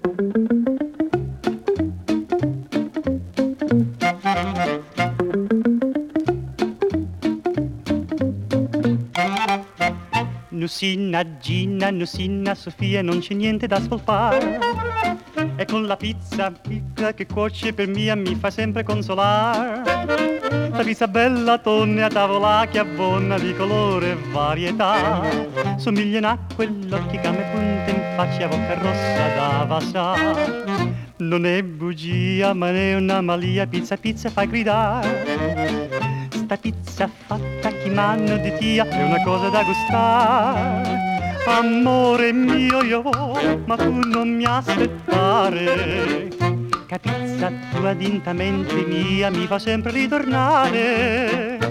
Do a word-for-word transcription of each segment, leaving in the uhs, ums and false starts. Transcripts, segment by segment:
Nussina, Gina, Nussina, Sofia, non c'è niente da spolpare. E con la pizza picca che cuoce per mia mi fa sempre consolare. La pizza bella tonne a tavola che abbonna di colore e varietà. Somigliano a quell'occhi che mi punta in faccia, bocca rossa da vasà. Non è bugia ma è una malia, pizza pizza fa gridare. Sta pizza fatta chi mano di tia è una cosa da gustare. Amore mio io voglio, ma tu non mi aspettare. Che pizza tua dintamente mia mi fa sempre ritornare.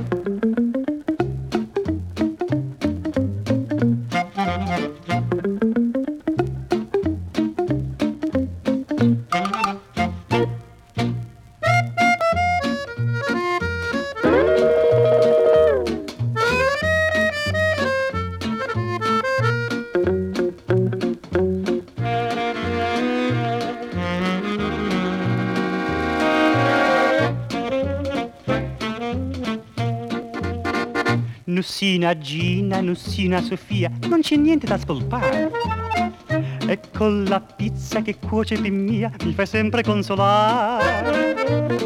Nussina, Gina, Nussina, Sofia, non c'è niente da spolpare. E con la pizza che cuoce per mia mi fai sempre consolare.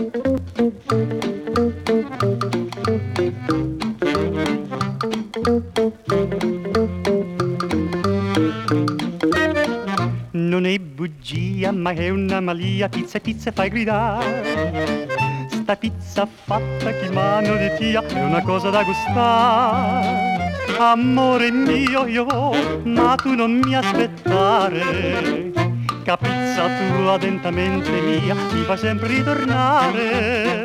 Non è bugia ma è una malia, pizza pizza fai gridare. Sta pizza fatta chi mano di tia è una cosa da gustare. Amore mio io voglio, ma tu non mi aspettare. Che pizza tua dentamente mia mi fa sempre ritornare.